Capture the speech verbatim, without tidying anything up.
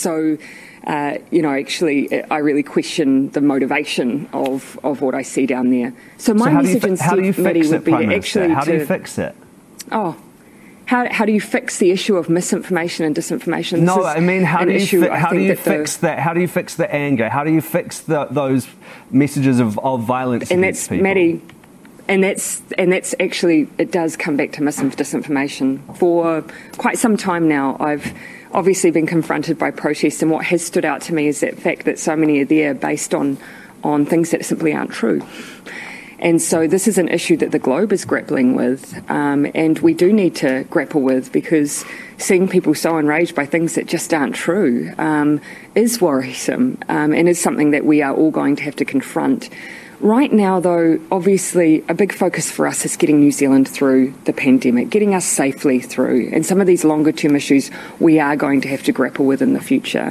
so, uh, you know, actually, I really question the motivation of, of what I see down there. So my so message instead, Maddie, would be actually How to... do you fix it? Oh, how, how do you fix the issue of misinformation and disinformation? This no, I mean, how do you, issue, fi- how do you that fix the, that? How do you fix the anger? How do you fix the, those messages of, of violence and against that's, people? Maddie, And that's and that's actually, it does come back to mis and disinformation. For quite some time now, I've obviously been confronted by protests, and what has stood out to me is that fact that so many are there based on, on things that simply aren't true. And so this is an issue that the globe is grappling with, um, and we do need to grapple with, because seeing people so enraged by things that just aren't true um, is worrisome, um, and is something that we are all going to have to confront. Right now, though, obviously a big focus for us is getting New Zealand through the pandemic, getting us safely through. And some of these longer term issues we are going to have to grapple with in the future.